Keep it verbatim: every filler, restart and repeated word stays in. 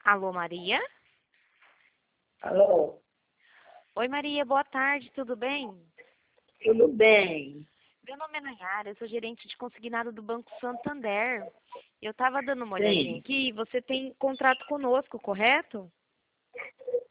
Alô, Maria? Alô, Oi, Maria, boa tarde, tudo bem? tudo bem? Meu nome é Nayara, eu sou gerente de consignado do Banco Santander. Eu estava dando uma olhadinha Sim, aqui e você tem contrato conosco, correto?